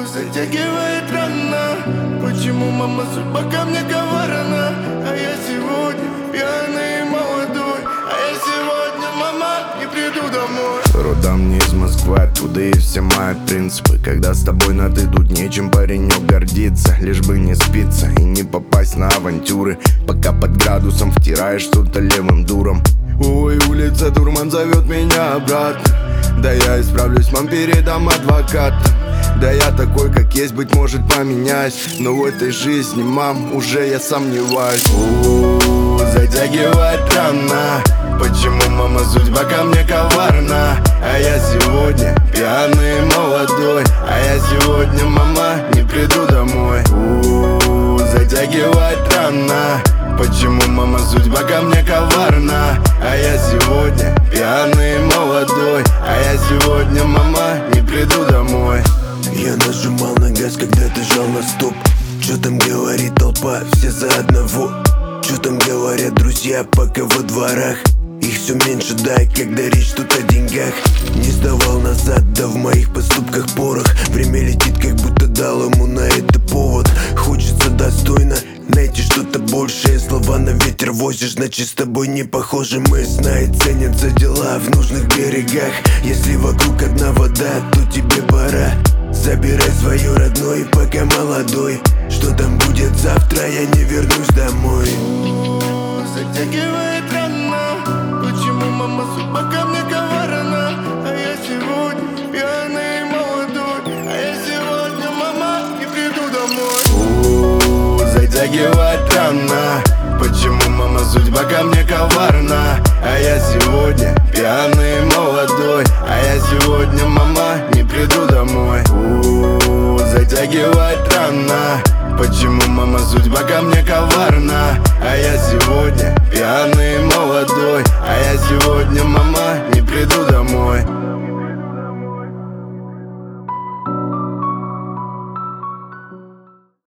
Затягивает рано. Почему, мама, судьба ко мне коварна? А я сегодня пьяный и молодой. А я сегодня, мама, не приду домой. Родом не из Москвы, оттуда и все мои принципы. Когда с тобой на ты, тут нечем, паренек, гордиться. Лишь бы не спиться и не попасть на авантюры. Пока под градусом втираешь что-то левым дуром. Ой, улица, дурман зовет меня обратно. Да я исправлюсь, мам, передам адвокатом. Да я такой, как есть, быть может, поменяюсь. Но в этой жизни, мам, уже я сомневаюсь. Затягивает рано. Почему, мама, судьба ко мне коварна? А я сегодня пьяный и молодой. А я сегодня, мама, не приду домой. Затягивает рано. Почему, мама, судьба ко мне коварна? А я сегодня пьяный и молодой. А я сегодня, мама, не приду домой. Я нажимал на газ, когда ты жал на стоп. Чё там говорит толпа, все за одного. Чё там говорят друзья, пока во дворах. Их все меньше, да, когда речь тут о деньгах. Не сдавал назад, да в моих поступках порох. Время летит, как будто дал ему на это повод. Хочется достойно найти что-то большее. Слова на ветер возишь, значит с тобой не похожи. Мы знают, ценят за дела в нужных берегах. Если вокруг одна вода, то тебе пора. Забирай свое родное, пока молодой. Что там будет завтра, я не вернусь домой. Затягивает рано. Почему, мама, судьба ко мне коварна? А я сегодня пьяный и молодой. А я сегодня, мама, не приду домой. Затягивает рано. Почему, мама, судьба ко мне коварна? А я сегодня пьяный и молодой. А я сегодня, мама, не приду домой. Затягивает рано. Почему, мама, судьба ко мне коварна?